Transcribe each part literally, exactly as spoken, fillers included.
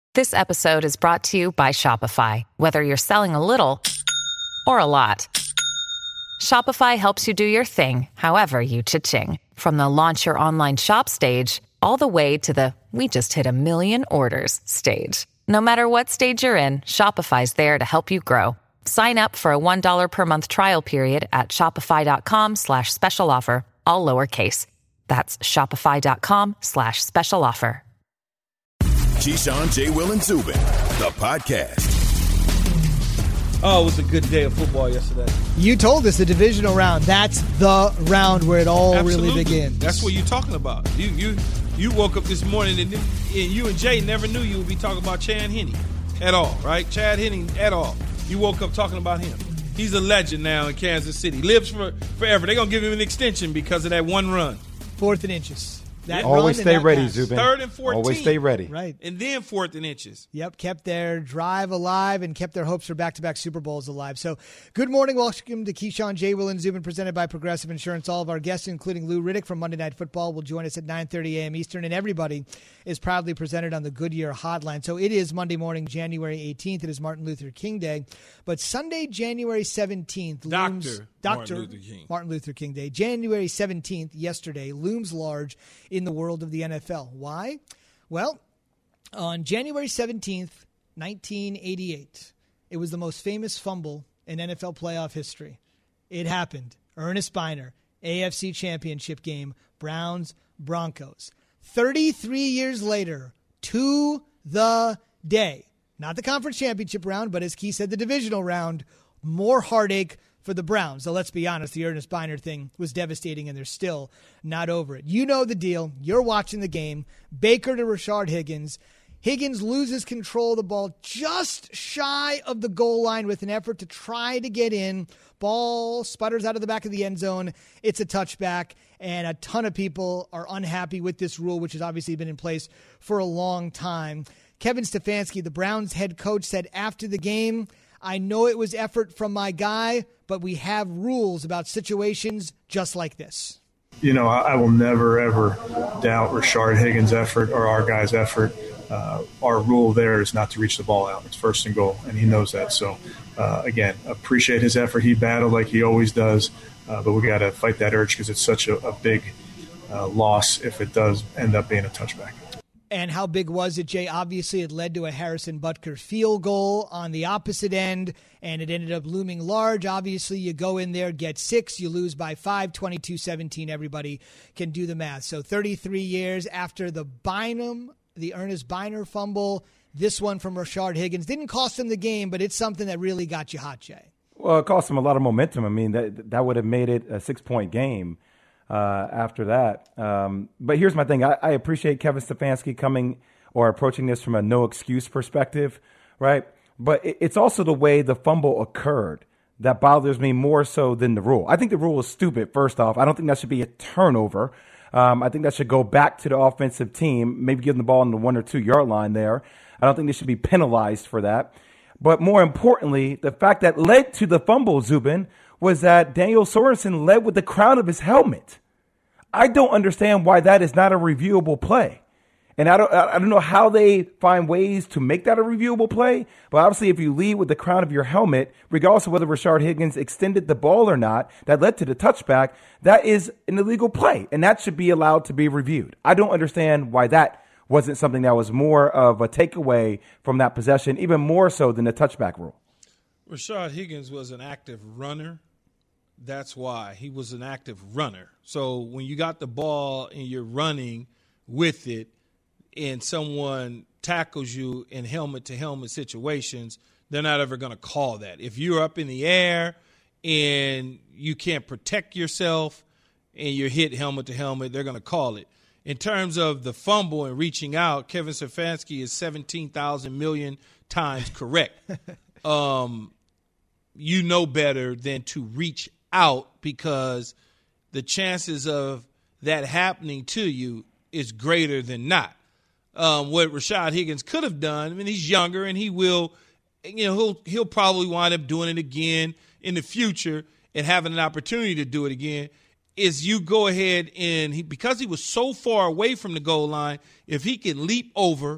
This episode is brought to you by Shopify. Whether you're selling a little or a lot, Shopify helps you do your thing, however you cha-ching. From the launch your online shop stage, all the way to the we just hit a million orders stage. No matter what stage you're in, Shopify's there to help you grow. Sign up for a one dollar per month trial period at shopify.com slash special offer, all lowercase. That's shopify.com slash special offer. Keyshawn, J. Will, and Zubin, the podcast. Oh, it was a good day of football yesterday. You told us the divisional round. That's the round where it all Absolutely. really begins. That's what you're talking about. You you you woke up this morning and, and you and Jay never knew you would be talking about Chad Henne at all, right? Chad Henne at all. You woke up talking about him. He's a legend now in Kansas City. Lives for forever. They're going to give him an extension because of that one run. Fourth and inches. That Always run stay and that ready, pass. Zubin. Third and fourteen. Always stay ready. Right. And then fourth and inches. Yep, kept their drive alive and kept their hopes for back-to-back Super Bowls alive. So, good morning. Welcome to Keyshawn, J. Will, and Zubin, presented by Progressive Insurance. All of our guests, including Lou Riddick from Monday Night Football, will join us at nine thirty a.m. Eastern, and everybody is proudly presented on the Goodyear Hotline. So, it is Monday morning, January eighteenth. It is Martin Luther King Day. But Sunday, January seventeenth, looms... Doctor Doctor Martin Luther King. Martin Luther King Day. January seventeenth, yesterday, looms large in the world of the N F L. Why? Well, on January seventeenth, nineteen eighty-eight, it was the most famous fumble in N F L playoff history. It happened. Ernest Biner, A F C Championship game, Browns, Broncos. thirty-three years later, to the day, not the conference championship round, but as Key said, the divisional round, more heartache for the Browns. So let's be honest, the Ernest Biner thing was devastating, and they're still not over it. You know the deal. You're watching the game. Baker to Rashard Higgins. Higgins loses control of the ball just shy of the goal line with an effort to try to get in. Ball sputters out of the back of the end zone. It's a touchback, and a ton of people are unhappy with this rule, which has obviously been in place for a long time. Kevin Stefanski, the Browns head coach, said after the game, I know it was effort from my guy, but we have rules about situations just like this. You know, I, I will never, ever doubt Rashard Higgins' effort or our guy's effort. Uh, our rule there is not to reach the ball out. It's first and goal, and he knows that. So, uh, again, appreciate his effort. He battled like he always does, uh, but we got to fight that urge because it's such a, a big uh, loss if it does end up being a touchback. And how big was it, Jay? Obviously, it led to a Harrison Butker field goal on the opposite end, and it ended up looming large. Obviously, you go in there, get six, you lose by five, twenty-two seventeen. Everybody can do the math. So thirty-three years after the Bynum, the Ernest Biner fumble, this one from Rashard Higgins didn't cost him the game, but it's something that really got you hot, Jay. Well, it cost him a lot of momentum. I mean, that that would have made it a six-point game. Uh, after that. Um, but here's my thing. I, I appreciate Kevin Stefanski coming or approaching this from a no-excuse perspective, right? But it, it's also the way the fumble occurred that bothers me more so than the rule. I think the rule is stupid, first off. I don't think that should be a turnover. Um, I think that should go back to the offensive team, maybe give them the ball on the one or two yard line there. I don't think they should be penalized for that. But more importantly, the fact that led to the fumble, Zubin, was that Daniel Sorensen led with the crown of his helmet. I don't understand why that is not a reviewable play. And I don't I don't know how they find ways to make that a reviewable play. But obviously, if you lead with the crown of your helmet, regardless of whether Rashard Higgins extended the ball or not, that led to the touchback, that is an illegal play. And that should be allowed to be reviewed. I don't understand why that wasn't something that was more of a takeaway from that possession, even more so than the touchback rule. Rashard Higgins was an active runner. That's why he was an active runner. So when you got the ball and you're running with it and someone tackles you in helmet-to-helmet situations, they're not ever going to call that. If you're up in the air and you can't protect yourself and you're hit helmet-to-helmet, they're going to call it. In terms of the fumble and reaching out, Kevin Stefanski is seventeen thousand million times correct. um, you know better than to reach out because the chances of that happening to you is greater than not. Um, what Rashard Higgins could have done, I mean, he's younger and he will, you know, he'll he'll probably wind up doing it again in the future and having an opportunity to do it again, is you go ahead and he, because he was so far away from the goal line, if he can leap over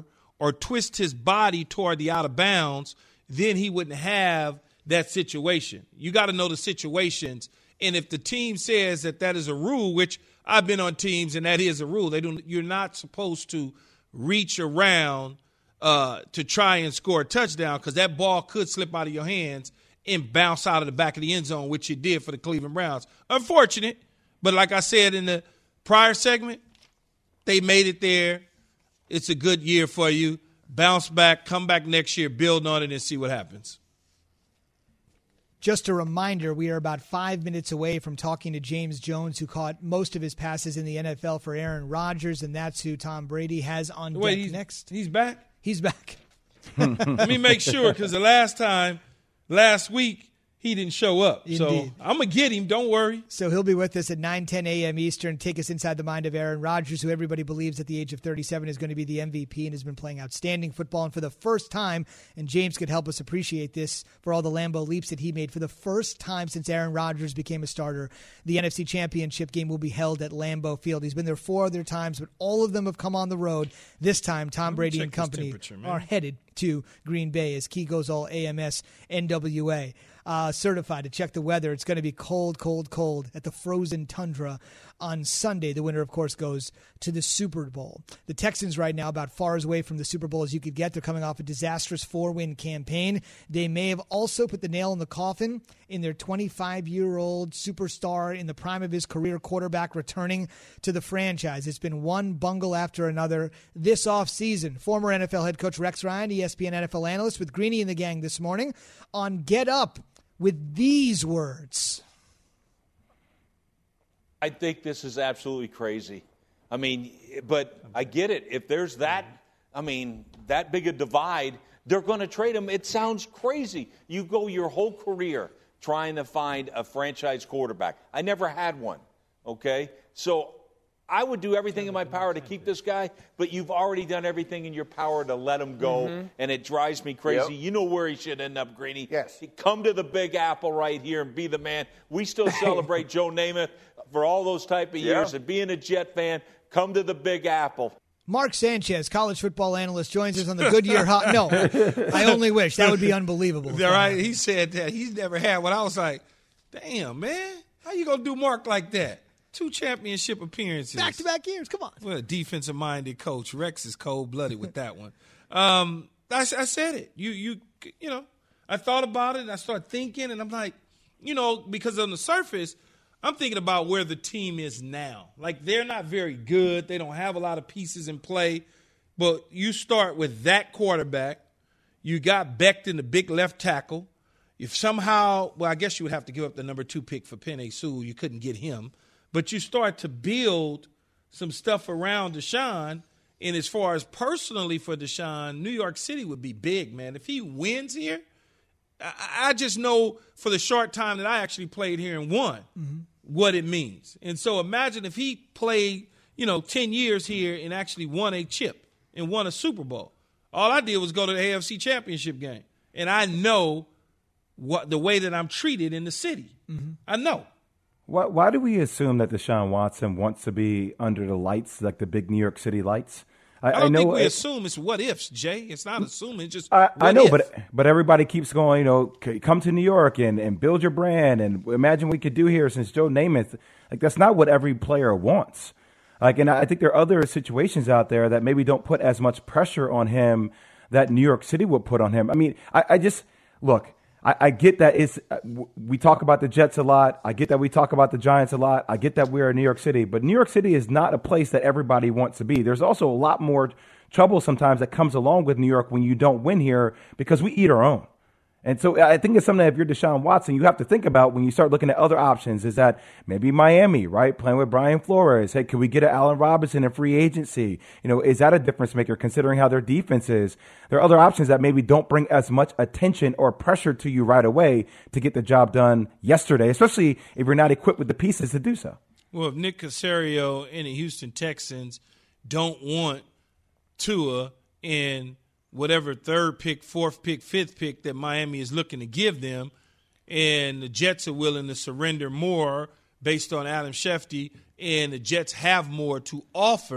or twist his body toward the out of bounds, then he wouldn't have that situation. You got to know the situations. And if the team says that that is a rule, which I've been on teams and that is a rule, they don't, you're not supposed to reach around uh, to try and score a touchdown because that ball could slip out of your hands and bounce out of the back of the end zone, which it did for the Cleveland Browns. Unfortunate, but like I said in the prior segment, they made it there. It's a good year for you. Bounce back, come back next year, build on it, and see what happens. Just a reminder, we are about five minutes away from talking to James Jones, who caught most of his passes in the N F L for Aaron Rodgers, and that's who Tom Brady has on Wait, deck he's, next. He's back? He's back. Let me make sure, because the last time, last week, he didn't show up. Indeed. So I'm going to get him. Don't worry. So he'll be with us at nine ten a.m. Eastern. Take us inside the mind of Aaron Rodgers, who everybody believes at the age of thirty-seven is going to be the M V P and has been playing outstanding football. And for the first time, and James could help us appreciate this for all the Lambeau leaps that he made, for the first time since Aaron Rodgers became a starter, the N F C Championship game will be held at Lambeau Field. He's been there four other times, but all of them have come on the road. This time, Tom Brady and company are headed to Green Bay as Key goes all A M S N W A. Uh, certified to check the weather. It's going to be cold, cold, cold at the frozen tundra on Sunday. The winner, of course, goes to the Super Bowl. The Texans right now about far as away from the Super Bowl as you could get. They're coming off a disastrous four-win campaign. They may have also put the nail in the coffin in their twenty-five-year-old superstar in the prime of his career quarterback returning to the franchise. It's been one bungle after another this offseason. Former N F L head coach Rex Ryan, E S P N N F L analyst with Greeny and the gang this morning on Get Up with these words. I think this is absolutely crazy. I mean, but I get it. If there's that, I mean, that big a divide, they're going to trade him. It sounds crazy. You go your whole career trying to find a franchise quarterback. I never had one, okay? So I would do everything in my power to keep this guy, but you've already done everything in your power to let him go, mm-hmm. and it drives me crazy. Yep. You know where he should end up, Greeny. Yes. Come to the Big Apple right here and be the man. We still celebrate Joe Namath for all those type of years, yeah. and being a Jet fan, come to the Big Apple. Mark Sanchez, college football analyst, joins us on the Goodyear Hot. No, I only wish. That would be unbelievable. All right. He said that. He's never had one. I was like, damn, man. How you going to do Mark like that? Two championship appearances. Back-to-back years. Come on. What a defensive-minded coach. Rex is cold-blooded with that one. Um, I, I said it. You, you, you know, I thought about it, and I started thinking, and I'm like, you know, because on the surface, I'm thinking about where the team is now. Like, they're not very good. They don't have a lot of pieces in play. But you start with that quarterback. You got Becton, the big left tackle. If somehow, well, I guess you would have to give up the number two pick for Penei Sewell. You couldn't get him. But you start to build some stuff around Deshaun. And as far as personally for Deshaun, New York City would be big, man. If he wins here, I, I just know for the short time that I actually played here and won mm-hmm. what it means. And so imagine if he played, you know, ten years here and actually won a chip and won a Super Bowl. All I did was go to the A F C Championship game. And I know what the way that I'm treated in the city. Mm-hmm. I know. Why, why do we assume that Deshaun Watson wants to be under the lights, like the big New York City lights? I, I don't I know think we it, assume it's what ifs, Jay. It's not assuming. It's just I, what I know, if. but but everybody keeps going. You know, come to New York and, and build your brand and imagine what we could do here. Since Joe Namath, like that's not what every player wants. Like, and I think there are other situations out there that maybe don't put as much pressure on him that New York City would put on him. I mean, I, I just look. I, I get that it's, we talk about the Jets a lot. I get that we talk about the Giants a lot. I get that we're in New York City. But New York City is not a place that everybody wants to be. There's also a lot more trouble sometimes that comes along with New York when you don't win here because we eat our own. And so I think it's something that if you're Deshaun Watson, you have to think about when you start looking at other options is that maybe Miami, right, playing with Brian Flores. Hey, could we get an Allen Robinson in free agency? You know, is that a difference maker considering how their defense is? There are other options that maybe don't bring as much attention or pressure to you right away to get the job done yesterday, especially if you're not equipped with the pieces to do so. Well, if Nick Caserio and the Houston Texans don't want Tua in whatever third pick, fourth pick, fifth pick that Miami is looking to give them, and the Jets are willing to surrender more based on Adam Schefter, and the Jets have more to offer,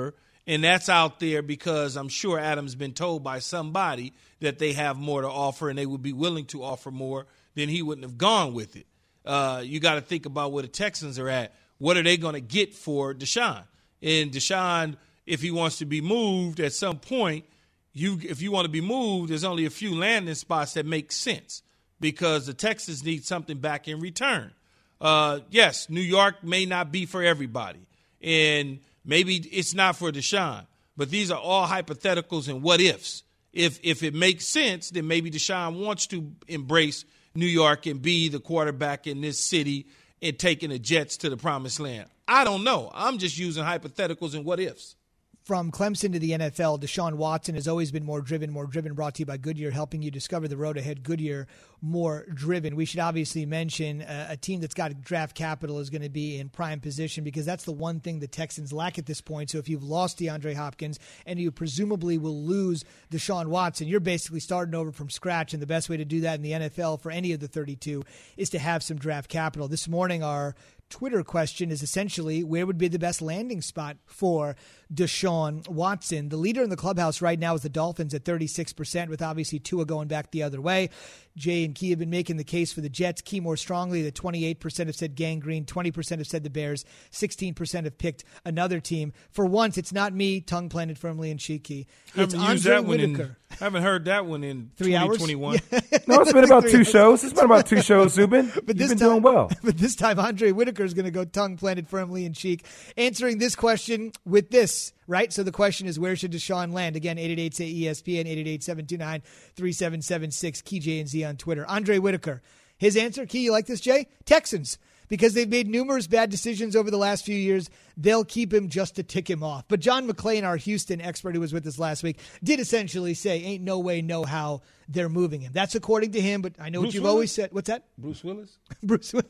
And that's out there because I'm sure Adam's been told by somebody that they have more to offer and they would be willing to offer more, then he wouldn't have gone with it. Uh, you got to think about where the Texans are at. What are they going to get for Deshaun? And Deshaun, if he wants to be moved at some point, you if you want to be moved, there's only a few landing spots that make sense because the Texans need something back in return. Uh, yes, New York may not be for everybody, and maybe it's not for Deshaun, but these are all hypotheticals and what ifs. If if it makes sense, then maybe Deshaun wants to embrace New York and be the quarterback in this city and taking the Jets to the promised land. I don't know. I'm just using hypotheticals and what ifs. From Clemson to the N F L, Deshaun Watson has always been more driven, more driven, brought to you by Goodyear, helping you discover the road ahead. Goodyear, more driven. We should obviously mention a, a team that's got draft capital is going to be in prime position because that's the one thing the Texans lack at this point. So if you've lost DeAndre Hopkins and you presumably will lose Deshaun Watson, you're basically starting over from scratch, and the best way to do that in the N F L for any of the thirty-two is to have some draft capital. This morning, our Twitter question is essentially where would be the best landing spot for Deshaun Watson. The leader in the clubhouse right now is the Dolphins at thirty-six percent, with obviously Tua going back the other way. Jay and Key have been making the case for the Jets. Key more strongly. The twenty-eight percent have said Gang Green, twenty percent have said the Bears, sixteen percent have picked another team. For once, it's not me, tongue planted firmly in cheek, Key. It's Andre Whitaker. I haven't heard that one in Three twenty twenty-one. hours? Yeah. No, it's been about two shows. It's been about two shows, Zubin. But You've this been time, doing well. But this time, Andre Whitaker is going to go tongue planted firmly in cheek, answering this question with this, right? So the question is, where should Deshaun land? Again, eight eight eight, say E S P N, eight eight eight, seven two nine, three seven seven six, Key J and Z on Twitter. Andre Whitaker. His answer, Key, you like this, Jay? Texans. Because they've made numerous bad decisions over the last few years. They'll keep him just to tick him off. But John McClain, our Houston expert who was with us last week, did essentially say, ain't no way, no how they're moving him. That's according to him, but I know Bruce what you've Willis? always said. What's that? Bruce Willis? Bruce Willis.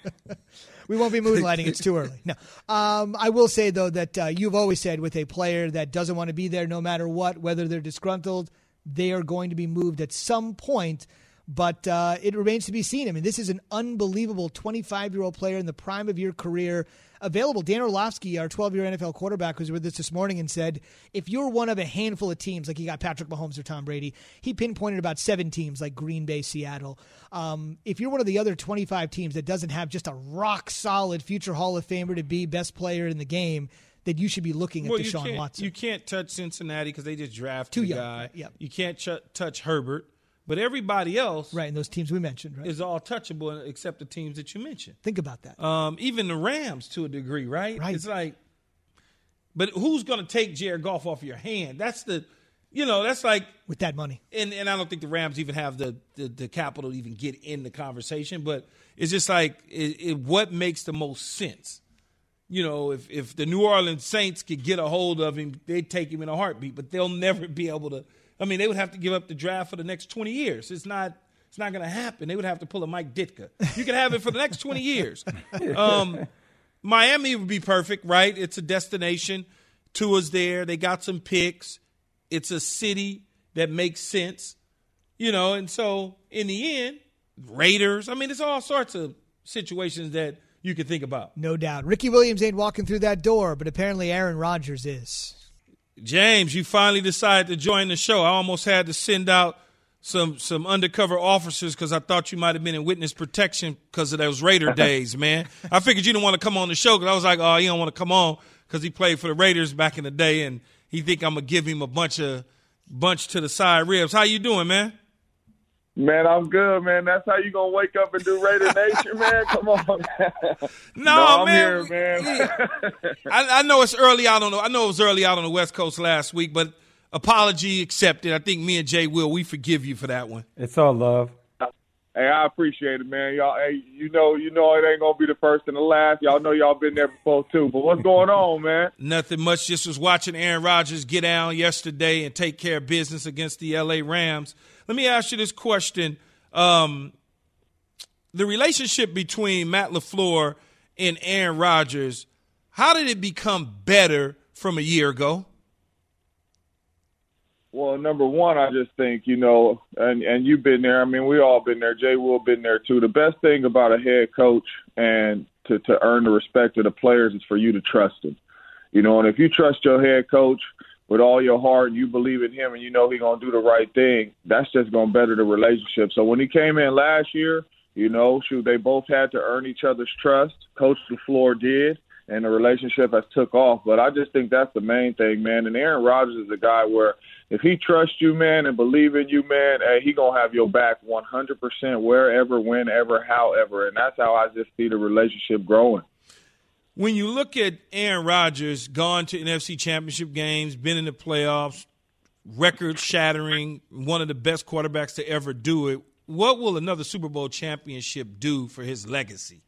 We won't be moonlighting. It's too early. No. Um, I will say, though, that uh, you've always said with a player that doesn't want to be there no matter what, whether they're disgruntled, they are going to be moved at some point. But uh, it remains to be seen. I mean, this is an unbelievable twenty-five-year-old player in the prime of your career available. Dan Orlovsky, our twelve-year N F L quarterback, was with us this morning and said, if you're one of a handful of teams, like you got Patrick Mahomes or Tom Brady, he pinpointed about seven teams like Green Bay, Seattle. Um, if you're one of the other twenty-five teams that doesn't have just a rock-solid future Hall of Famer to be best player in the game, that you should be looking at well, Deshaun you Watson. You can't touch Cincinnati because they just drafted Too a young. guy. Yep. You can't ch- touch Herbert. But everybody else right, and those teams we mentioned, right? is all touchable except the teams that you mentioned. Think about that. Um, even the Rams to a degree, right? Right. It's like, but who's going to take Jared Goff off your hand? That's the, you know, that's like. With that money. And and I don't think the Rams even have the, the, the capital to even get in the conversation. But it's just like, it, it, what makes the most sense? You know, if, if the New Orleans Saints could get a hold of him, they'd take him in a heartbeat. But they'll never be able to. I mean, they would have to give up the draft for the next twenty years. It's not it's not going to happen. They would have to pull a Mike Ditka. You can have it for the next twenty years. Um, Miami would be perfect, right? It's a destination. Tua's there. They got some picks. It's a city that makes sense, you know. And so, in the end, Raiders. I mean, it's all sorts of situations that you can think about. No doubt. Ricky Williams ain't walking through that door, but apparently Aaron Rodgers is. James, you finally decided to join the show. I almost had to send out some some undercover officers because I thought you might have been in witness protection because of those Raider days, man. I figured you didn't want to come on the show because I was like, oh, he don't want to come on because he played for the Raiders back in the day, and he think I'm going to give him a bunch of bunch to the side ribs. How you doing, man? Man, I'm good, man. That's how you gonna wake up and do Raider Nation, man? Come on, man. No, no I'm man. here, man. I, I know it's early out on the, I know it was early out on the West Coast last week, but apology accepted. I think me and Jay will. We forgive you for that one. It's all love. Hey, I appreciate it, man. Y'all, hey, you know, you know, it ain't gonna be the first and the last. Y'all know y'all been there before too. But what's going on, man? Nothing much. Just was watching Aaron Rodgers get down yesterday and take care of business against the L A Rams. Let me ask you this question. Um, the relationship between Matt LaFleur and Aaron Rodgers, how did it become better from a year ago? Well, number one, I just think, you know, and, and you've been there. I mean, we all been there. Jay Will been there too. The best thing about a head coach and to, to earn the respect of the players is for you to trust him. You know, and if you trust your head coach with all your heart and you believe in him and you know he's going to do the right thing, that's just going to better the relationship. So when he came in last year, you know, shoot, they both had to earn each other's trust. Coach LaFleur did, and the relationship has took off. But I just think that's the main thing, man. And Aaron Rodgers is a guy where if he trusts you, man, and believe in you, man, hey, he going to have your back one hundred percent wherever, whenever, however. And that's how I just see the relationship growing. When you look at Aaron Rodgers, gone to N F C Championship games, been in the playoffs, record-shattering, one of the best quarterbacks to ever do it, what will another Super Bowl championship do for his legacy?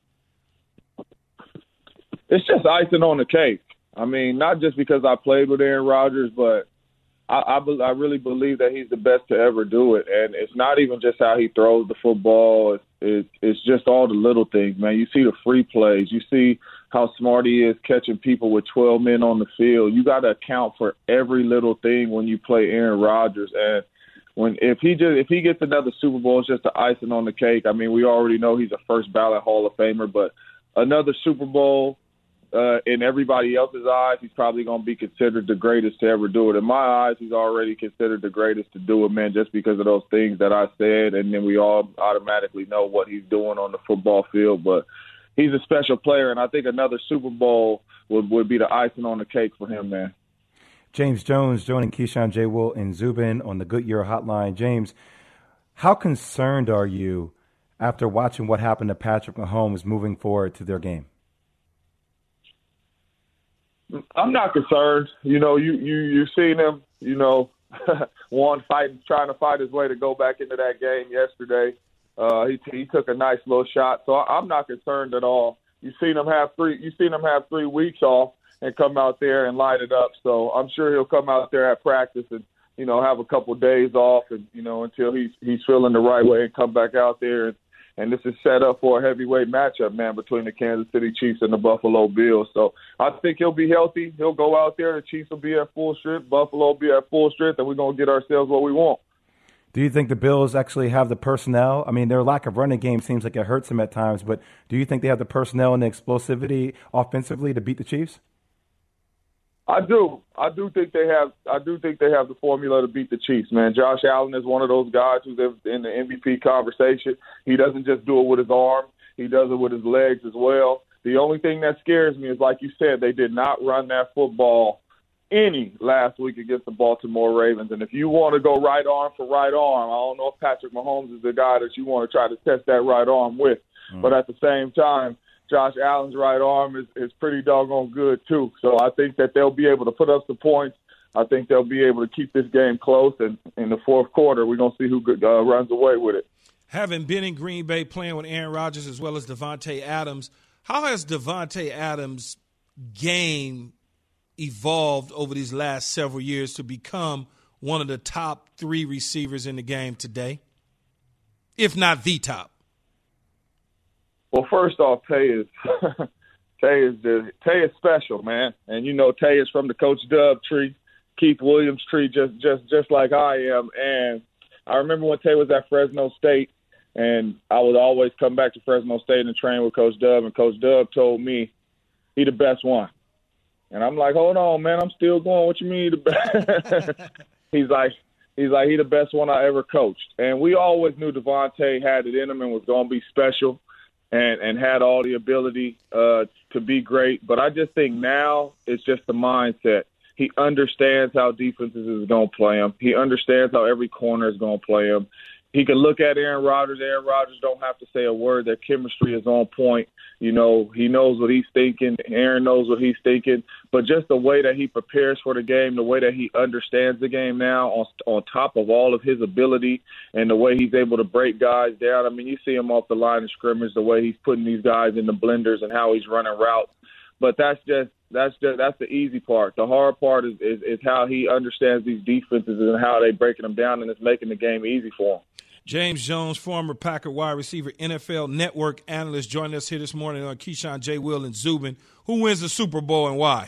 It's just icing on the cake. I mean, not just because I played with Aaron Rodgers, but I, I, I really believe that he's the best to ever do it. And it's not even just how he throws the football. It's, it's, it's just all the little things, man. You see the free plays. You see how smart he is catching people with twelve men on the field. You got to account for every little thing when you play Aaron Rodgers. And when if he just if he gets another Super Bowl, it's just the icing on the cake. I mean, we already know he's a first ballot Hall of Famer, but another Super Bowl, Uh, in everybody else's eyes, he's probably going to be considered the greatest to ever do it. In my eyes, he's already considered the greatest to do it, man, just because of those things that I said, and then we all automatically know what he's doing on the football field. But he's a special player, and I think another Super Bowl would, would be the icing on the cake for him, man. James Jones joining Keyshawn, J. Will, and Zubin on the Goodyear Hotline. James, how concerned are you after watching what happened to Patrick Mahomes moving forward to their game? I'm not concerned. You know, you you you've seen him. You know, one fighting, trying to fight his way to go back into that game yesterday. Uh, he he took a nice little shot, so I, I'm not concerned at all. You've seen him have three. You've seen him have three weeks off and come out there and light it up. So I'm sure he'll come out there at practice and you know have a couple days off and you know until he's he's feeling the right way and come back out there and. And this is set up for a heavyweight matchup, man, between the Kansas City Chiefs and the Buffalo Bills. So I think he'll be healthy. He'll go out there. The Chiefs will be at full strength. Buffalo will be at full strength, and we're going to get ourselves what we want. Do you think the Bills actually have the personnel? I mean, their lack of running game seems like it hurts them at times, but do you think they have the personnel and the explosivity offensively to beat the Chiefs? I do. I do think they have. I do think they have the formula to beat the Chiefs, man. Josh Allen is one of those guys who's in the M V P conversation. He doesn't just do it with his arm; he does it with his legs as well. The only thing that scares me is, like you said, they did not run that football any last week against the Baltimore Ravens. And if you want to go right arm for right arm, I don't know if Patrick Mahomes is the guy that you want to try to test that right arm with. Mm. But at the same time, Josh Allen's right arm is, is pretty doggone good, too. So I think that they'll be able to put up some points. I think they'll be able to keep this game close. And in the fourth quarter, we're going to see who uh, runs away with it. Having been in Green Bay playing with Aaron Rodgers as well as Devontae Adams, how has Devontae Adams' game evolved over these last several years to become one of the top three receivers in the game today, if not the top? Well, first off, Tay is Tay is the, Tay is special, man, and you know Tay is from the Coach Dub tree, Keith Williams tree, just just just like I am. And I remember when Tay was at Fresno State, and I would always come back to Fresno State and train with Coach Dub, and Coach Dub told me he the best one, and I'm like, hold on, man, I'm still going. What you mean he the best? he's like. He's like, he the best one I ever coached. And we always knew Devontae had it in him and was going to be special. And, and had all the ability uh, to be great. But I just think now it's just the mindset. He understands how defenses is going to play him. He understands how every corner is going to play him. He can look at Aaron Rodgers. Aaron Rodgers don't have to say a word. Their chemistry is on point. You know, he knows what he's thinking. Aaron knows what he's thinking. But just the way that he prepares for the game, the way that he understands the game now on, on top of all of his ability and the way he's able to break guys down. I mean, you see him off the line of scrimmage, the way he's putting these guys in the blenders and how he's running routes. But that's just that's just that's the easy part. The hard part is, is, is how he understands these defenses and how they're breaking them down, and it's making the game easy for him. James Jones, former Packer wide receiver, N F L Network analyst, joining us here this morning on Keyshawn, J. Will, and Zubin. Who wins the Super Bowl and why?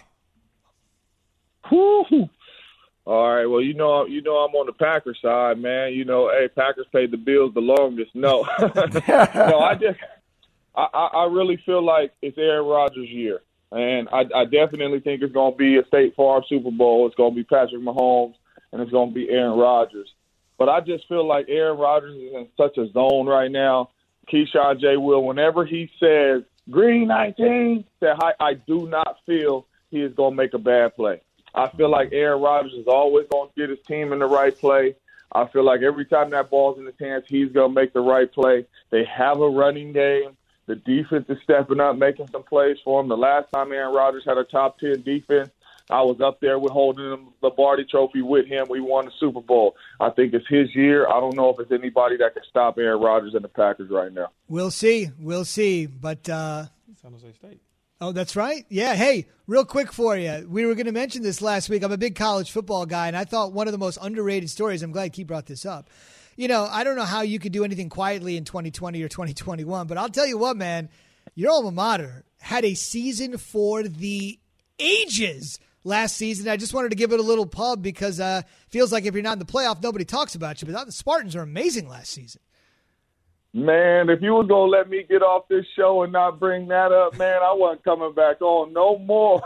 Woo-hoo. All right, well, you know, you know, I'm on the Packers side, man. You know, hey, Packers paid the bills the longest. No, no, I just, I, I really feel like it's Aaron Rodgers' year. And I, I definitely think it's going to be a State Farm Super Bowl. It's going to be Patrick Mahomes, and it's going to be Aaron Rodgers. But I just feel like Aaron Rodgers is in such a zone right now. Keyshawn J. Will, whenever he says, Green nineteen, that I, I do not feel he is going to make a bad play. I feel like Aaron Rodgers is always going to get his team in the right play. I feel like every time that ball's in his hands, he's going to make the right play. They have a running game. The defense is stepping up, making some plays for him. The last time Aaron Rodgers had a top ten defense, I was up there with holding the Lombardi Trophy with him. We won the Super Bowl. I think it's his year. I don't know if it's anybody that can stop Aaron Rodgers and the Packers right now. We'll see. We'll see. But uh, San Jose State. Oh, that's right. Yeah. Hey, real quick for you. We were going to mention this last week. I'm a big college football guy, and I thought one of the most underrated stories, I'm glad Keith brought this up. You know, I don't know how you could do anything quietly in twenty twenty or twenty twenty-one, but I'll tell you what, man, your alma mater had a season for the ages last season. I just wanted to give it a little pub because uh feels like if you're not in the playoff, nobody talks about you. But the Spartans are amazing last season. Man, if you was going to let me get off this show and not bring that up, man, I wasn't coming back on no more.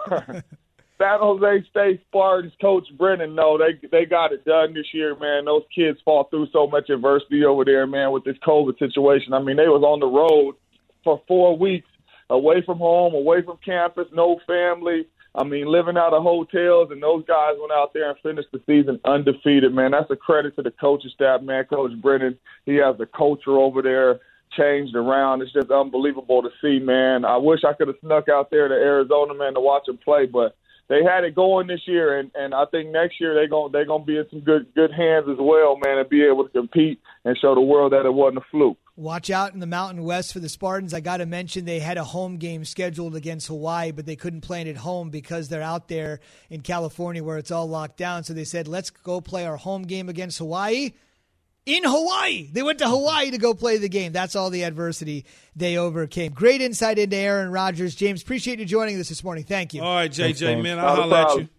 San Jose State Spartans, Coach Brennan, no, they they got it done this year, man. Those kids fought through so much adversity over there, man, with this COVID situation. I mean, they was on the road for four weeks, away from home, away from campus, no family. I mean, living out of hotels, and those guys went out there and finished the season undefeated, man. That's a credit to the coaching staff, man. Coach Brennan, he has the culture over there changed around. It's just unbelievable to see, man. I wish I could have snuck out there to Arizona, man, to watch them play, but they had it going this year, and, and I think next year they're going they're gonna be in some good good hands as well, man, and be able to compete and show the world that it wasn't a fluke. Watch out in the Mountain West for the Spartans. I got to mention they had a home game scheduled against Hawaii, but they couldn't play it at home because they're out there in California where it's all locked down. So they said, let's go play our home game against Hawaii in Hawaii. They went to Hawaii to go play the game. That's all the adversity they overcame. Great insight into Aaron Rodgers. James, appreciate you joining us this morning. Thank you. All right, J J, Thanks, man, I'll holler at you.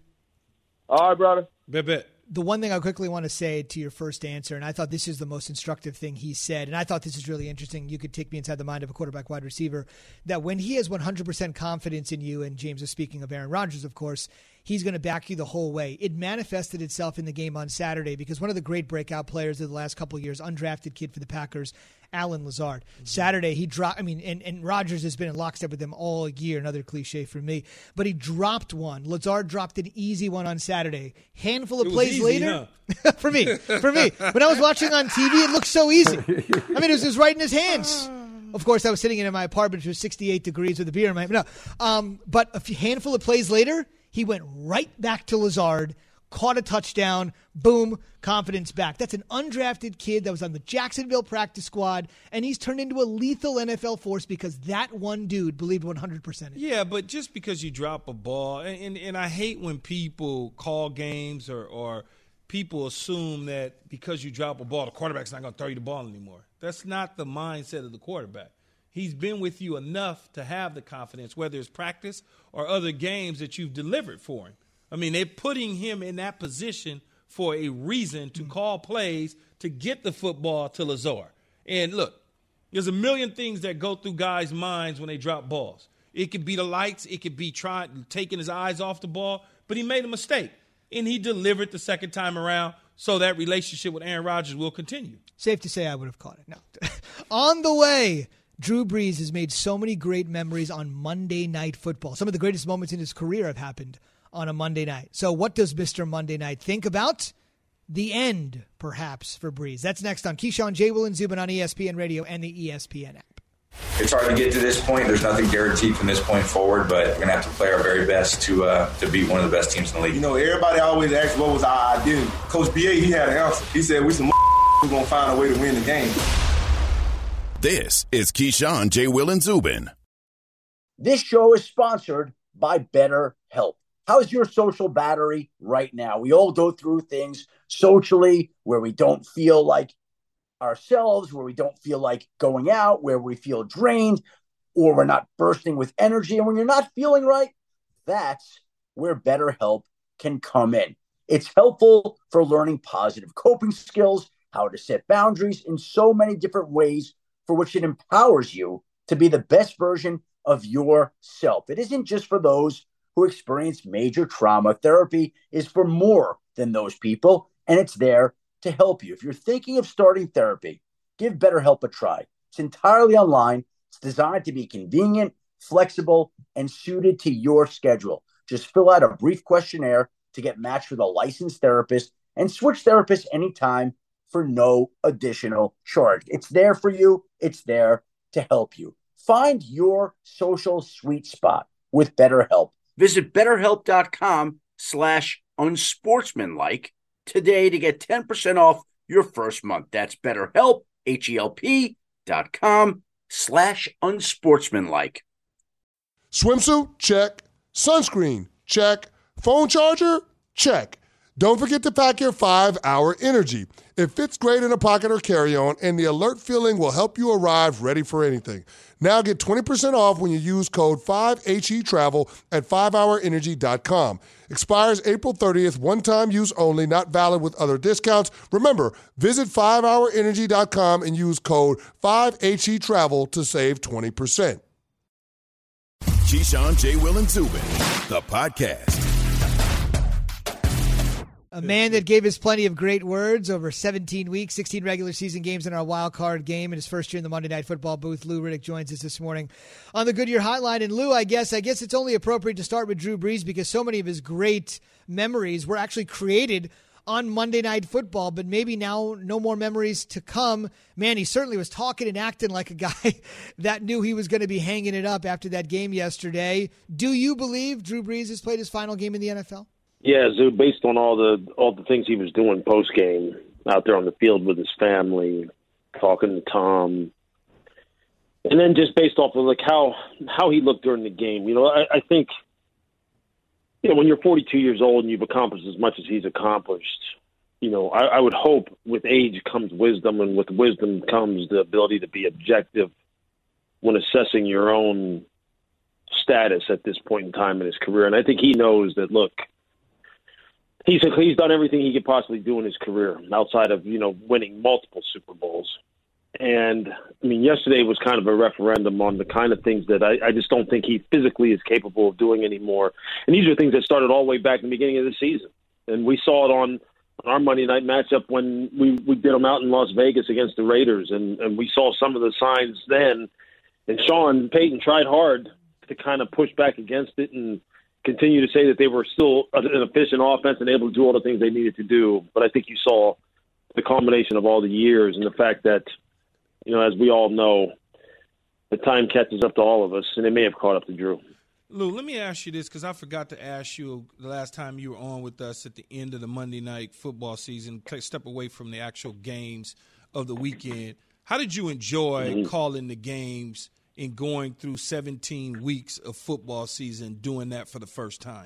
All right, brother. Bet, bet. The one thing I quickly want to say to your first answer, and I thought this is the most instructive thing he said, and I thought this is really interesting. You could take me inside the mind of a quarterback wide receiver, that when he has one hundred percent confidence in you, and James is speaking of Aaron Rodgers, of course, he's going to back you the whole way. It manifested itself in the game on Saturday because one of the great breakout players of the last couple of years, undrafted kid for the Packers, Alan Lazard. Mm-hmm. Saturday, he dropped, I mean, and, and Rodgers has been in lockstep with him all year, another cliche for me, but he dropped one. Lazard dropped an easy one on Saturday. Handful of plays easy, later. Huh? for me, for me. When I was watching on T V, it looked so easy. I mean, it was just right in his hands. Of course, I was sitting in my apartment, which was sixty-eight degrees with a beer in my no. Um, but a few, handful of plays later, he went right back to Lazard, caught a touchdown, boom, confidence back. That's an undrafted kid that was on the Jacksonville practice squad, and he's turned into a lethal N F L force because that one dude believed one hundred percent in it. Yeah, but just because you drop a ball, and, and, and I hate when people call games or, or people assume that because you drop a ball, the quarterback's not going to throw you the ball anymore. That's not the mindset of the quarterback. He's been with you enough to have the confidence, whether it's practice or other games that you've delivered for him. I mean, they're putting him in that position for a reason to call plays to get the football to Lazard. And look, there's a million things that go through guys' minds when they drop balls. It could be the lights. It could be trying taking his eyes off the ball. But he made a mistake, and he delivered the second time around, so that relationship with Aaron Rodgers will continue. Safe to say I would have caught it. No. On the way, Drew Brees has made so many great memories on Monday Night Football. Some of the greatest moments in his career have happened on a Monday night. So what does Mister Monday Night think about? The end, perhaps, for Brees. That's next on Keyshawn, J. Will, and Zubin on E S P N Radio and the E S P N app. It's hard to get to this point. There's nothing guaranteed from this point forward, but we're going to have to play our very best to uh, to beat one of the best teams in the league. You know, everybody always asks what was our identity. Coach B A, he had an answer. He said, we some we're going to find a way to win the game. This is Keyshawn, J. Will, and Zubin. This show is sponsored by BetterHelp. How's your social battery right now? We all go through things socially where we don't feel like ourselves, where we don't feel like going out, where we feel drained, or we're not bursting with energy. And when you're not feeling right, that's where BetterHelp can come in. It's helpful for learning positive coping skills, how to set boundaries in so many different ways, for which it empowers you to be the best version of yourself. It isn't just for those who experience major trauma. Therapy is for more than those people, and it's there to help you. If you're thinking of starting therapy, give BetterHelp a try. It's entirely online. It's designed to be convenient, flexible, and suited to your schedule. Just fill out a brief questionnaire to get matched with a licensed therapist and switch therapists anytime for no additional charge. It's there for you. It's there to help you. Find your social sweet spot with BetterHelp. Visit betterhelp.com slash unsportsmanlike today to get ten percent off your first month. That's BetterHelp, H-E-L-P dot com slash unsportsmanlike. Swimsuit? Check. Sunscreen? Check. Phone charger? Check. Don't forget to pack your five hour Energy. It fits great in a pocket or carry-on, and the alert feeling will help you arrive ready for anything. Now get twenty percent off when you use code five H E travel at five hour energy dot com. Expires April thirtieth, one-time use only, not valid with other discounts. Remember, visit five hour energy dot com and use code five H E travel to save twenty percent. Keyshawn, J. Will, and Zubin, the podcast. A man that gave us plenty of great words over seventeen weeks, sixteen regular season games in our wild card game in his first year in the Monday Night Football booth. Lou Riddick joins us this morning on the Goodyear Hotline. And Lou, I guess I guess it's only appropriate to start with Drew Brees because so many of his great memories were actually created on Monday Night Football, but maybe now no more memories to come. Man, he certainly was talking and acting like a guy that knew he was going to be hanging it up after that game yesterday. Do you believe Drew Brees has played his final game in the N F L? Yeah, Zoo, based on all the all the things he was doing post game out there on the field with his family, talking to Tom, and then just based off of like how how he looked during the game. You know, I, I think you know when you're forty-two years old and you've accomplished as much as he's accomplished, you know, I, I would hope with age comes wisdom, and with wisdom comes the ability to be objective when assessing your own status at this point in time in his career. And I think he knows that. Look. He's he's done everything he could possibly do in his career outside of, you know, winning multiple Super Bowls. And, I mean, yesterday was kind of a referendum on the kind of things that I, I just don't think he physically is capable of doing anymore. And these are things that started all the way back in the beginning of the season. And we saw it on, on our Monday night matchup when we, we did them out in Las Vegas against the Raiders. And, and we saw some of the signs then. And Sean Payton tried hard to kind of push back against it and continue to say that they were still an efficient offense and able to do all the things they needed to do. But I think you saw the combination of all the years and the fact that, you know, as we all know, the time catches up to all of us, and it may have caught up to Drew. Lou, let me ask you this because I forgot to ask you the last time you were on with us at the end of the Monday Night Football season, step away from the actual games of the weekend. How did you enjoy mm-hmm. calling the games in going through seventeen weeks of football season, doing that for the first time?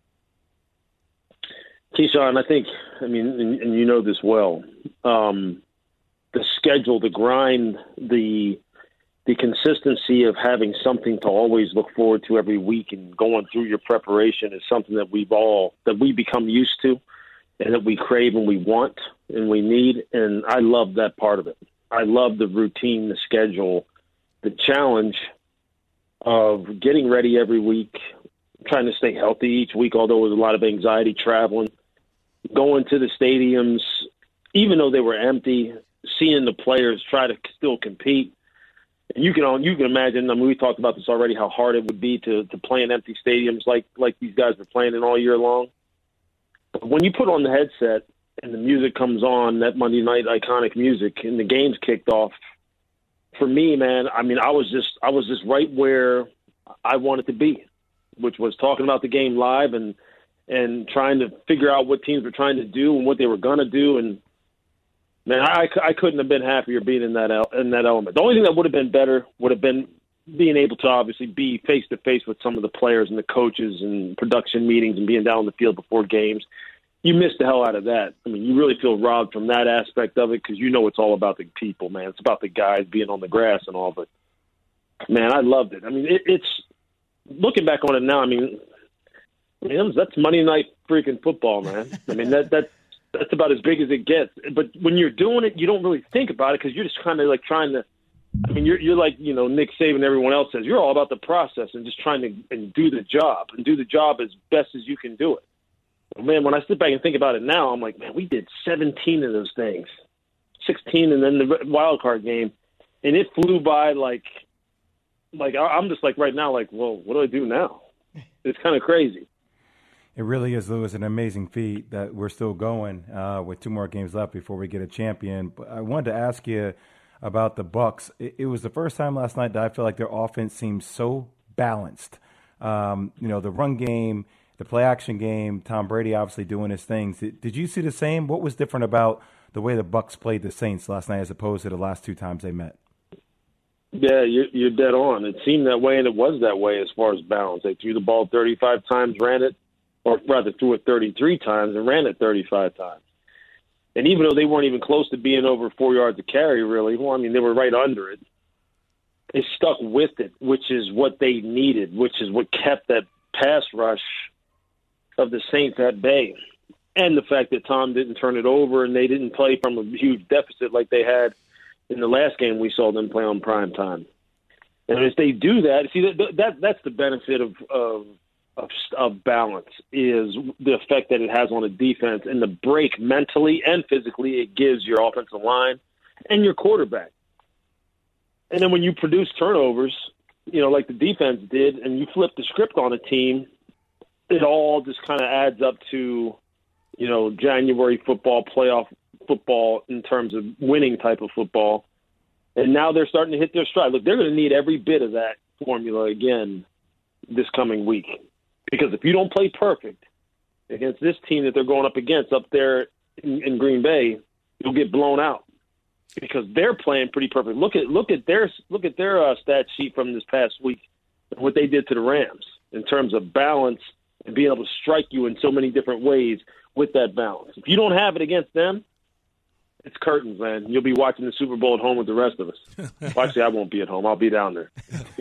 Keyshawn, I think, I mean, and, and you know this well, um, the schedule, the grind, the the consistency of having something to always look forward to every week and going through your preparation is something that we've all, that we become used to and that we crave and we want and we need. And I love that part of it. I love the routine, the schedule, the challenge of getting ready every week, trying to stay healthy each week, although there was a lot of anxiety traveling, going to the stadiums, even though they were empty, seeing the players try to still compete. And you can you can imagine, I mean, we talked about this already, how hard it would be to, to play in empty stadiums like, like these guys were playing in all year long. But when you put on the headset and the music comes on, that Monday night iconic music, and the game's kicked off, for me, man, I mean, I was just I was just right where I wanted to be, which was talking about the game live and and trying to figure out what teams were trying to do and what they were going to do. And, man, I, I couldn't have been happier being in that in that element. The only thing that would have been better would have been being able to obviously be face-to-face with some of the players and the coaches and production meetings and being down on the field before games. You miss the hell out of that. I mean, you really feel robbed from that aspect of it because you know it's all about the people, man. It's about the guys being on the grass and all. But, man, I loved it. I mean, it, it's – looking back on it now, I mean, man, that's Monday night freaking football, man. I mean, that that that's about as big as it gets. But when you're doing it, you don't really think about it because you're just kind of like trying to I mean, you're you're like, you know, Nick Saban and everyone else says, you're all about the process and just trying to and do the job and do the job as best as you can do it. But man, when I sit back and think about it now, I'm like, man, we did seventeen of those things, sixteen, and then the wild card game, and it flew by like, like I'm just like right now, like, well, what do I do now? It's kind of crazy. It really is, Lewis, an amazing feat that we're still going uh, with two more games left before we get a champion. But I wanted to ask you about the Bucs. It, it was the first time last night that I feel like their offense seemed so balanced. Um, you know, the run game, the play-action game, Tom Brady obviously doing his things. Did, did you see the same? What was different about the way the Bucs played the Saints last night as opposed to the last two times they met? Yeah, you're, you're dead on. It seemed that way, and it was that way as far as balance. They threw the ball thirty-five times, ran it, or rather threw it thirty-three times and ran it thirty-five times. And even though they weren't even close to being over four yards a carry, really, well, I mean, they were right under it. They stuck with it, which is what they needed, which is what kept that pass rush of the Saints at bay. And the fact that Tom didn't turn it over and they didn't play from a huge deficit like they had in the last game we saw them play on prime time. And if they do that, see, that, that that's the benefit of, of Of, of balance is the effect that it has on a defense and the break mentally and physically it gives your offensive line and your quarterback. And then when you produce turnovers, you know, like the defense did, and you flip the script on a team, it all just kind of adds up to, you know, January football, playoff football in terms of winning type of football. And now they're starting to hit their stride. Look, they're going to need every bit of that formula again this coming week. Because if you don't play perfect against this team that they're going up against up there in, in Green Bay, you'll get blown out because they're playing pretty perfect. Look at look at their look at their uh, stat sheet from this past week, what they did to the Rams in terms of balance and being able to strike you in so many different ways with that balance. If you don't have it against them, it's curtains, man. You'll be watching the Super Bowl at home with the rest of us. Well, actually, I won't be at home. I'll be down there.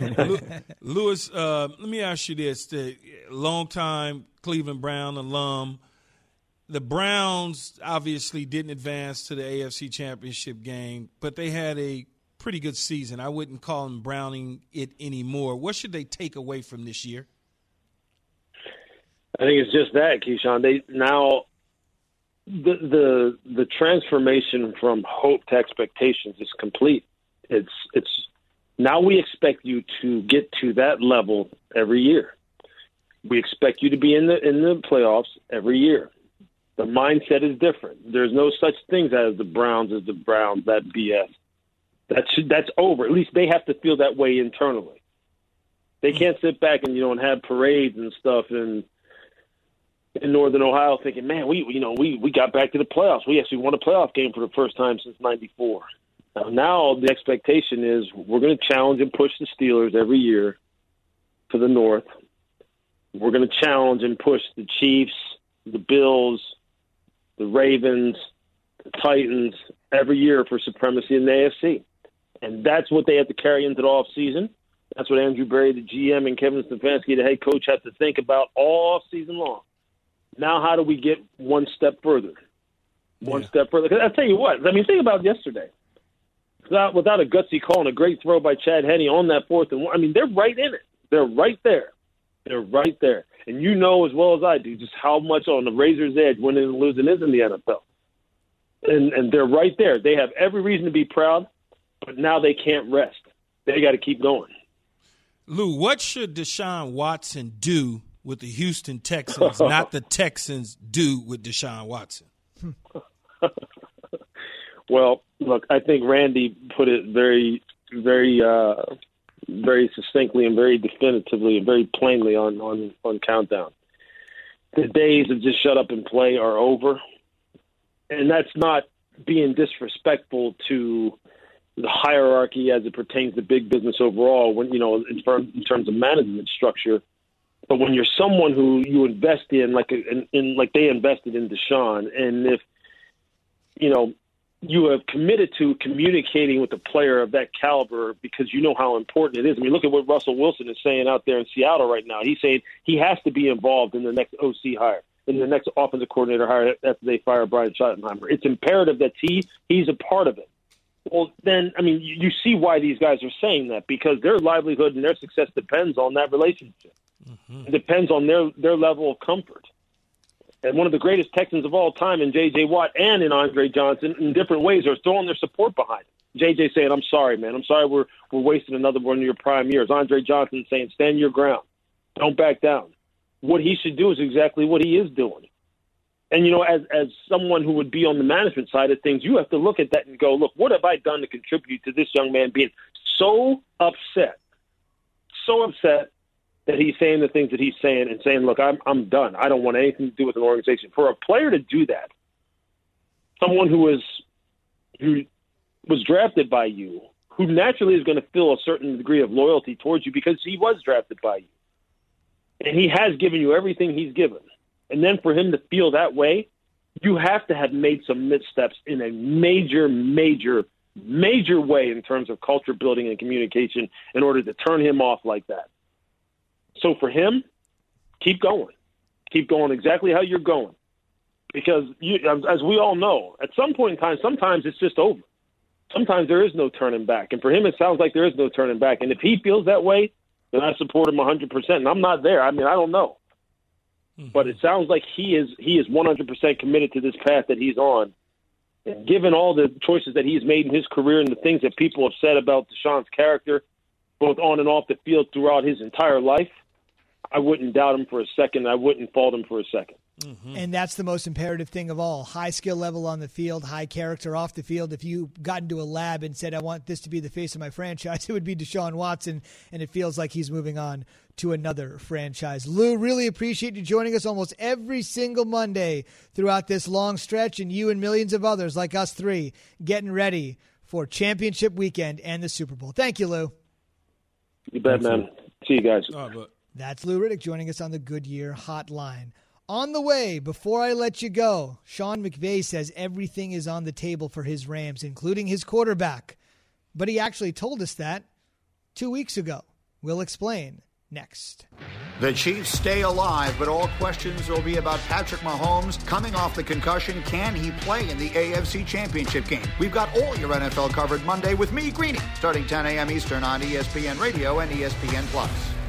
Lewis, uh, let me ask you this. The longtime Cleveland Brown alum, the Browns obviously didn't advance to the A F C Championship game, but they had a pretty good season. I wouldn't call them Browning it anymore. What should they take away from this year? I think it's just that, Keyshawn. They now – The, the the transformation from hope to expectations is complete. It's it's now we expect you to get to that level every year. We expect you to be in the in the playoffs every year. The mindset is different. There's no such things as the Browns as the Browns. That B S. That's that's over. At least they have to feel that way internally. They can't sit back and you know and have parades and stuff and. in Northern Ohio thinking, man, we you know we, we got back to the playoffs. We actually won a playoff game for the first time since ninety-four. Now, now the expectation is we're going to challenge and push the Steelers every year to the north. We're going to challenge and push the Chiefs, the Bills, the Ravens, the Titans every year for supremacy in the A F C. And that's what they have to carry into the offseason. That's what Andrew Berry, the G M, and Kevin Stefanski, the head coach, have to think about all season long. Now, how do we get one step further? One yeah. step further. Because I'll tell you what, I mean, think about yesterday. Without, without a gutsy call and a great throw by Chad Henne on that fourth and one, I mean, they're right in it. They're right there. They're right there. And you know as well as I do just how much on the razor's edge winning and losing is in the N F L. And, and they're right there. They have every reason to be proud, but now they can't rest. They got to keep going. Lou, what should Deshaun Watson do with the Houston Texans, not the Texans do with Deshaun Watson? Well, look, I think Randy put it very, very, uh, very succinctly and very definitively and very plainly on, on, on Countdown. The days of just shut up and play are over. And that's not being disrespectful to the hierarchy as it pertains to big business overall, when, you know, in, term, in terms of management structure. But when you're someone who you invest in, like in, in like they invested in Deshaun, and if, you know, you have committed to communicating with a player of that caliber because you know how important it is. I mean, look at what Russell Wilson is saying out there in Seattle right now. He's saying he has to be involved in the next O C hire, in the next offensive coordinator hire after they fire Brian Schottenheimer. It's imperative that he he's a part of it. well, then, I mean, you, you see why these guys are saying that, because their livelihood and their success depends on that relationship. Mm-hmm. It depends on their, their level of comfort. And one of the greatest Texans of all time in J J. Watt and in Andre Johnson in different ways are throwing their support behind it. J J saying, I'm sorry, man. I'm sorry we're we're wasting another one of your prime years. Andre Johnson saying, stand your ground. Don't back down. What he should do is exactly what he is doing. And, you know, as as someone who would be on the management side of things, you have to look at that and go, look, what have I done to contribute to this young man being so upset, so upset that he's saying the things that he's saying and saying, look, I'm I'm done. I don't want anything to do with an organization. For a player to do that, someone who was who was drafted by you, who naturally is going to feel a certain degree of loyalty towards you because he was drafted by you, and he has given you everything he's given. And then for him to feel that way, you have to have made some missteps in a major, major, major way in terms of culture building and communication in order to turn him off like that. So for him, keep going. Keep going exactly how you're going. Because you, as we all know, at some point in time, sometimes it's just over. Sometimes there is no turning back. And for him, it sounds like there is no turning back. And if he feels that way, then I support him one hundred percent. And I'm not there. I mean, I don't know. Mm-hmm. But it sounds like he is he is one hundred percent committed to this path that he's on. And given all the choices that he's made in his career and the things that people have said about Deshaun's character, both on and off the field throughout his entire life, I wouldn't doubt him for a second. I wouldn't fault him for a second. Mm-hmm. And that's the most imperative thing of all. High skill level on the field, high character off the field. If you got into a lab and said, I want this to be the face of my franchise, it would be Deshaun Watson, and it feels like he's moving on to another franchise. Lou, really appreciate you joining us almost every single Monday throughout this long stretch, and you and millions of others like us three getting ready for championship weekend and the Super Bowl. Thank you, Lou. You bet, man. See you guys. Oh, but- That's Lou Riddick joining us on the Goodyear Hotline. On the way, before I let you go, Sean McVay says everything is on the table for his Rams, including his quarterback. But he actually told us that two weeks ago. We'll explain next. The Chiefs stay alive, but all questions will be about Patrick Mahomes coming off the concussion. Can he play in the A F C Championship game? We've got all your N F L covered Monday with me, Greeny, starting ten a.m. Eastern on E S P N Radio and E S P N Plus.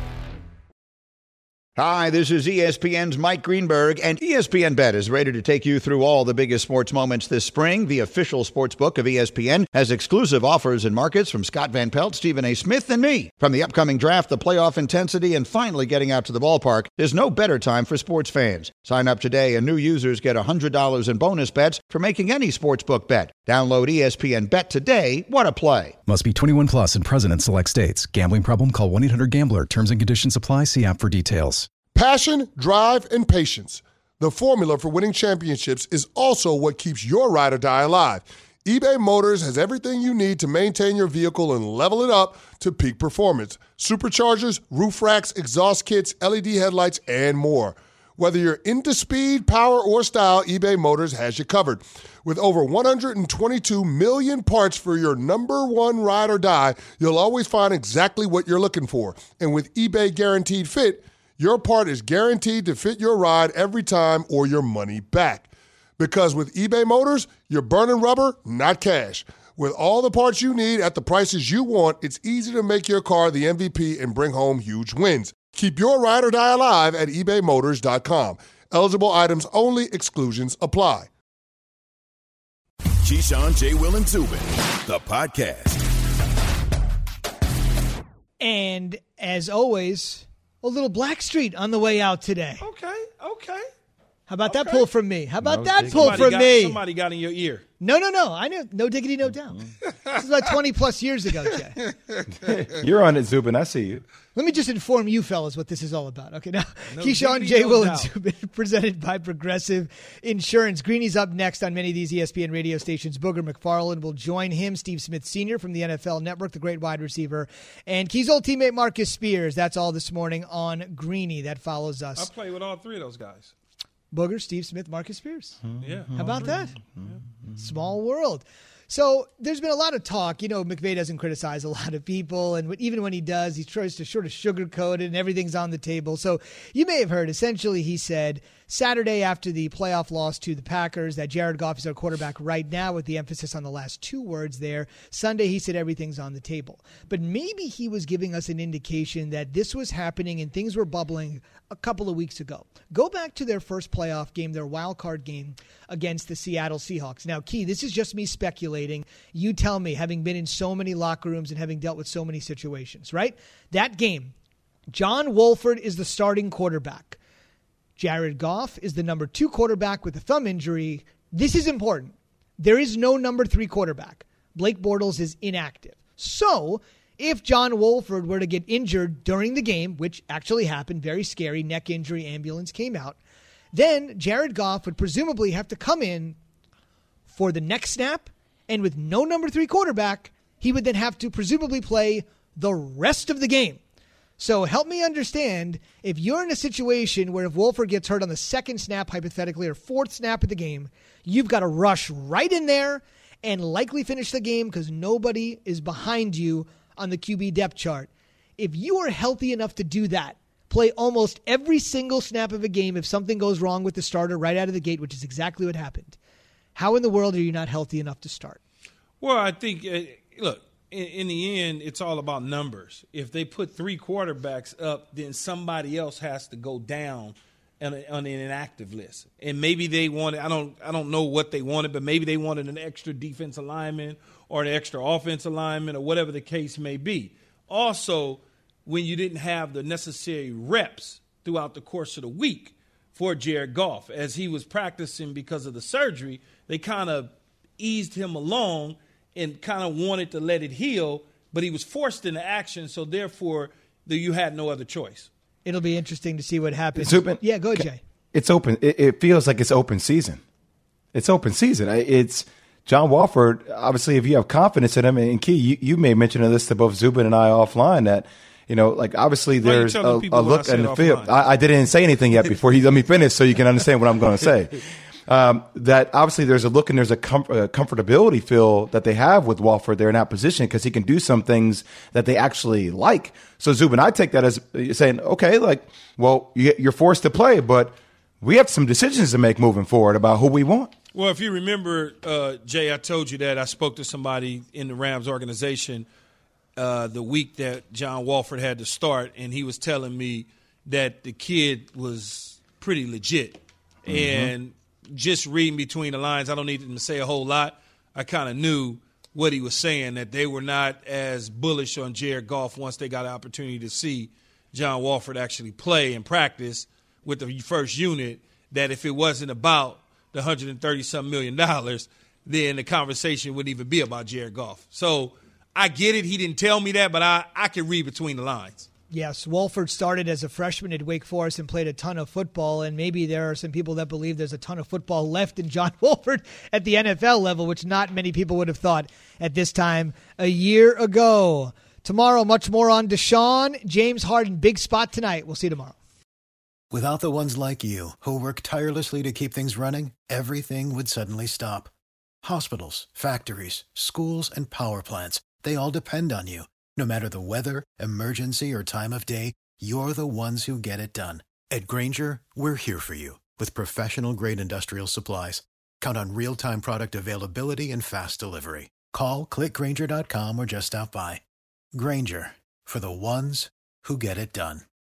Hi, this is E S P N's Mike Greenberg, and E S P N Bet is ready to take you through all the biggest sports moments this spring. The official sports book of E S P N has exclusive offers and markets from Scott Van Pelt, Stephen A. Smith, and me. From the upcoming draft, the playoff intensity, and finally getting out to the ballpark, there's no better time for sports fans. Sign up today, and new users get one hundred dollars in bonus bets for making any sportsbook bet. Download E S P N Bet today. What a play. Must be twenty-one plus and present in select states. Gambling problem? Call one eight hundred gambler. Terms and conditions apply. See app for details. Passion, drive, and patience. The formula for winning championships is also what keeps your ride or die alive. eBay Motors has everything you need to maintain your vehicle and level it up to peak performance. Superchargers, roof racks, exhaust kits, L E D headlights, and more. Whether you're into speed, power, or style, eBay Motors has you covered. With over one hundred twenty-two million parts for your number one ride or die, you'll always find exactly what you're looking for. And with eBay Guaranteed Fit, your part is guaranteed to fit your ride every time or your money back. Because with eBay Motors, you're burning rubber, not cash. With all the parts you need at the prices you want, it's easy to make your car the M V P and bring home huge wins. Keep your ride or die alive at ebay motors dot com. Eligible items only. Exclusions apply. Keyshawn, J. Will, and Zubin, the podcast. And as always, a little Blackstreet on the way out today. Okay, okay. How about okay. that pull from me? How about no that diggity. pull somebody from got, me? Somebody got in your ear. No, no, no. I know. No diggity, no doubt. This is like twenty plus years ago, Jay. You're on it, Zubin. I see you. Let me just inform you fellas what this is all about. Okay, now, no Keyshawn, diggity, J. no Will, and doubt. Zubin, presented by Progressive Insurance. Greeny's up next on many of these E S P N radio stations. Booger McFarland will join him. Steve Smith Senior from the N F L Network, the great wide receiver. And Key's old teammate Marcus Spears. That's all this morning on Greeny. That follows us. I played with all three of those guys. Booger, Steve Smith, Marcus Spears. Yeah. How about that? Small world. So there's been a lot of talk. You know, McVay doesn't criticize a lot of people, and even when he does, he tries to sort of sugarcoat it, and everything's on the table. So you may have heard, essentially, he said Saturday after the playoff loss to the Packers that Jared Goff is our quarterback right now, with the emphasis on the last two words there. Sunday, he said everything's on the table. But maybe he was giving us an indication that this was happening and things were bubbling a couple of weeks ago. Go back to their first playoff game, their wild card game against the Seattle Seahawks. Now, Key, this is just me speculating. You tell me, having been in so many locker rooms and having dealt with so many situations, right? That game, John Wolford is the starting quarterback. Jared Goff is the number two quarterback with a thumb injury. This is important. There is no number three quarterback. Blake Bortles is inactive. So if John Wolford were to get injured during the game, which actually happened, very scary, neck injury, ambulance came out, then Jared Goff would presumably have to come in for the next snap, and with no number three quarterback, he would then have to presumably play the rest of the game. So help me understand, if you're in a situation where if Wolford gets hurt on the second snap, hypothetically, or fourth snap of the game, you've got to rush right in there and likely finish the game because nobody is behind you on the Q B depth chart. If you are healthy enough to do that, play almost every single snap of a game if something goes wrong with the starter right out of the gate, which is exactly what happened, how in the world are you not healthy enough to start? Well, I think, uh, look, in, in the end, it's all about numbers. If they put three quarterbacks up, then somebody else has to go down on, a, on an inactive list. And maybe they wanted, I don't I don't know what they wanted, but maybe they wanted an extra defensive lineman or an extra offensive lineman or whatever the case may be. Also, when you didn't have the necessary reps throughout the course of the week for Jared Goff, as he was practicing because of the surgery, they kind of eased him along and kind of wanted to let it heal, but he was forced into action, so therefore the, you had no other choice. It'll be interesting to see what happens. It's open. Yeah, go ahead, Jay. It's open. It, it feels like it's open season. It's open season. It's John Wolford. Obviously, if you have confidence in him, and Key, you, you may mention this to both Zubin and I offline that, you know, like obviously there's a, a look in the field. I, I didn't say anything yet before he let me finish, so you can understand what I'm going to say. Um, that obviously there's a look and there's a, com- a comfortability feel that they have with Wolford there in that position because he can do some things that they actually like. So Zubin, I take that as saying, okay, like, well, you, you're forced to play, but we have some decisions to make moving forward about who we want. Well, if you remember, uh, Jay, I told you that I spoke to somebody in the Rams organization uh, the week that John Wolford had to start, and he was telling me that the kid was pretty legit. Mm-hmm. And just reading between the lines, I don't need him to say a whole lot. I kind of knew what he was saying, that they were not as bullish on Jared Goff once they got an opportunity to see John Wolford actually play and practice with the first unit, that if it wasn't about the one hundred thirty-something million dollars, then the conversation wouldn't even be about Jared Goff. So I get it. He didn't tell me that, but I, I can read between the lines. Yes, Wolford started as a freshman at Wake Forest and played a ton of football, and maybe there are some people that believe there's a ton of football left in John Wolford at the N F L level, which not many people would have thought at this time a year ago. Tomorrow, much more on Deshaun. James Harden, big spot tonight. We'll see you tomorrow. Without the ones like you, who work tirelessly to keep things running, everything would suddenly stop. Hospitals, factories, schools, and power plants, they all depend on you. No matter the weather, emergency, or time of day, you're the ones who get it done. At Grainger, we're here for you with professional-grade industrial supplies. Count on real-time product availability and fast delivery. Call, click Grainger dot com, or just stop by. Grainger, for the ones who get it done.